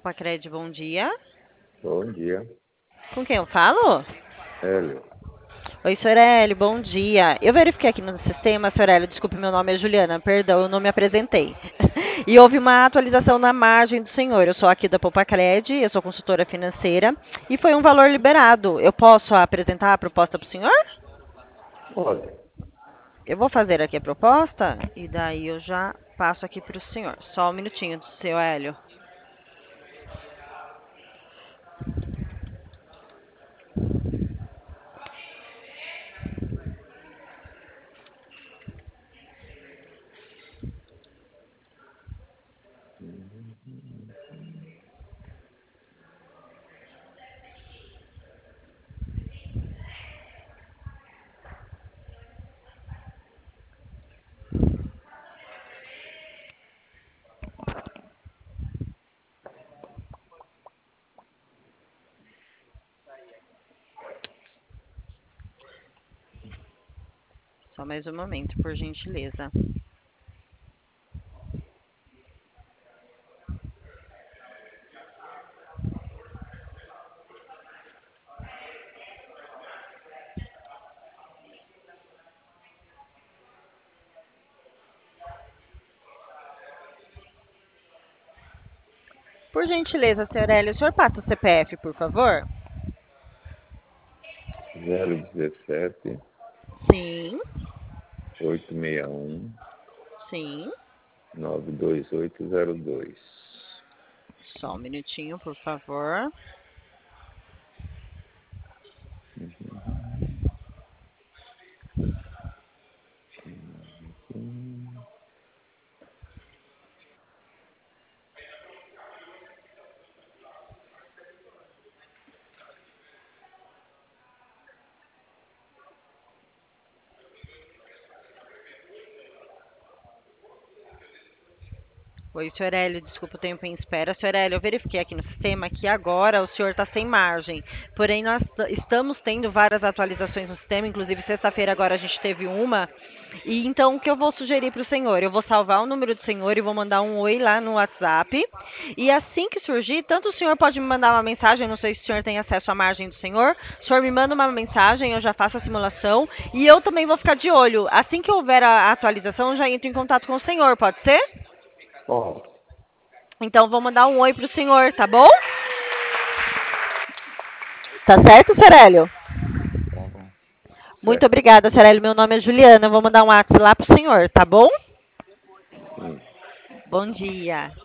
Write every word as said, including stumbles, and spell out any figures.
Popacred, bom dia. Bom dia, Com quem eu falo? Hélio. Oi, senhor Hélio, bom dia. Eu verifiquei aqui no sistema, senhor Hélio, desculpe, meu nome é Juliana, perdão, eu não me apresentei. E houve uma atualização na margem do senhor. Eu sou aqui da Popacred, eu sou consultora financeira, e foi um valor liberado. Eu posso apresentar a proposta para o senhor? Olha, Eu vou fazer aqui a proposta e daí eu já passo aqui para o senhor. Só um minutinho, seu Hélio. Só mais um momento, por gentileza. Por gentileza, senhor Hélio, o senhor passa o C P F, por favor? zero dezessete, Sim, oitocentos e sessenta e um, sim. nove dois oito zero dois. Só um minutinho, por favor. Oi, senhor Hélio, desculpa o tempo em espera. Senhor Hélio, eu verifiquei aqui no sistema que agora o senhor está sem margem. Porém, nós t- estamos tendo várias atualizações no sistema, inclusive sexta-feira agora a gente teve uma. E então, o que eu vou sugerir para o senhor? Eu vou salvar o número do senhor e vou mandar um oi lá no WhatsApp. E assim que surgir, tanto o senhor pode me mandar uma mensagem, não sei se o senhor tem acesso à margem do senhor. O senhor me manda uma mensagem, eu já faço a simulação. E eu também vou ficar de olho. Assim que houver a atualização, eu já entro em contato com o senhor, pode ser? Ó, Então, vou mandar um oi pro senhor, tá bom? Tá certo, Cerélio? tá bom. Muito Certo. obrigada, Cerélio. Meu nome é Juliana. Eu vou mandar um WhatsApp lá pro senhor, tá bom? Sim. Bom dia.